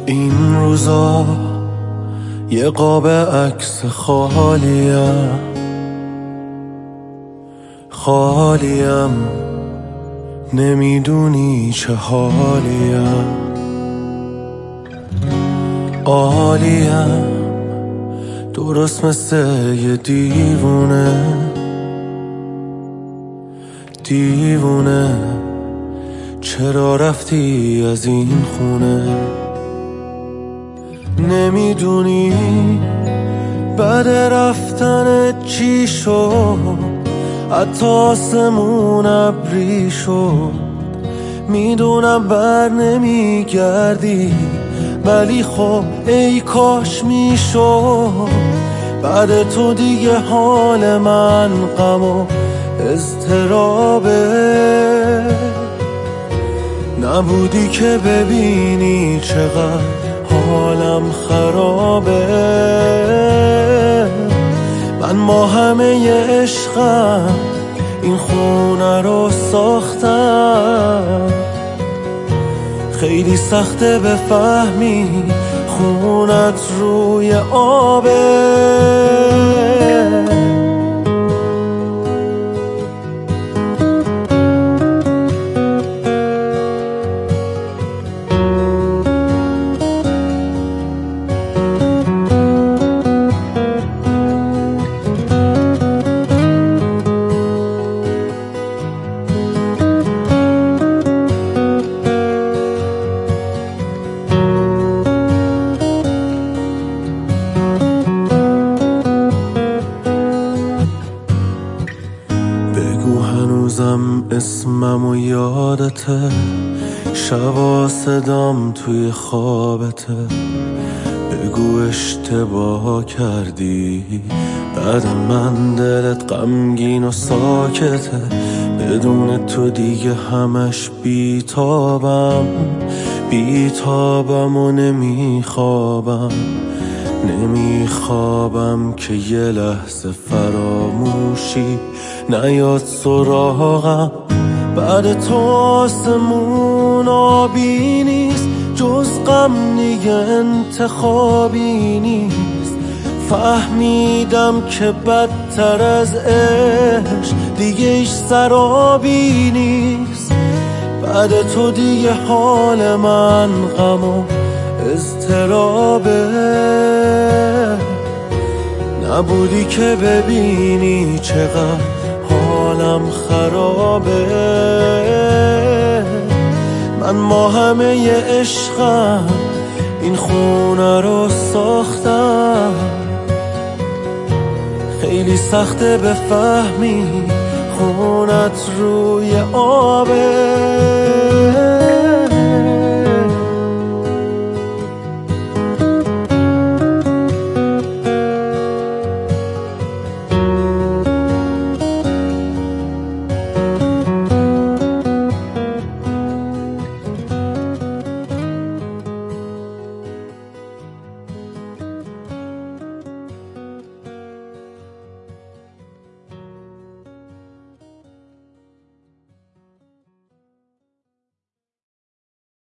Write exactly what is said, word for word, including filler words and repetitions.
این روزا یه قاب عکس خالیم خالیم نمیدونی چه حالیم عالیم درست مثل یه دیوونه دیوونه چرا رفتی از این خونه نمیدونی بعد رفتن چی شد حتی آسمون ابری شد میدونم بر نمیگردی ولی خب ای کاش میشد بعد تو دیگه حال من غم و اضطرابه نبودی که ببینی چقدر حالم خرابه من با همه عشقم این خونه رو ساختم خیلی سخته بفهمی خونت روی آبه هنوزم اسمم و یادته شبا صدام توی خوابته بگو اشتباه کردی بعد من دلت غمگین و ساکته بدون تو دیگه همش بیتابم بیتابم و نمیخوابم نمیخوابم که یه لحظه فراموشی نیاد سراغم بعد تو آسمون آبی نیست جز غم دیگه انتخابی نیست فهمیدم که بدتر از عشق دیگه ایش سرابی نیست بعد تو دیگه حال من غم و اضطرابه نبودی که ببینی چقدر حالم خرابه من با همه عشقم این خونه رو ساختم خیلی سخته بفهمی خونت روی آبه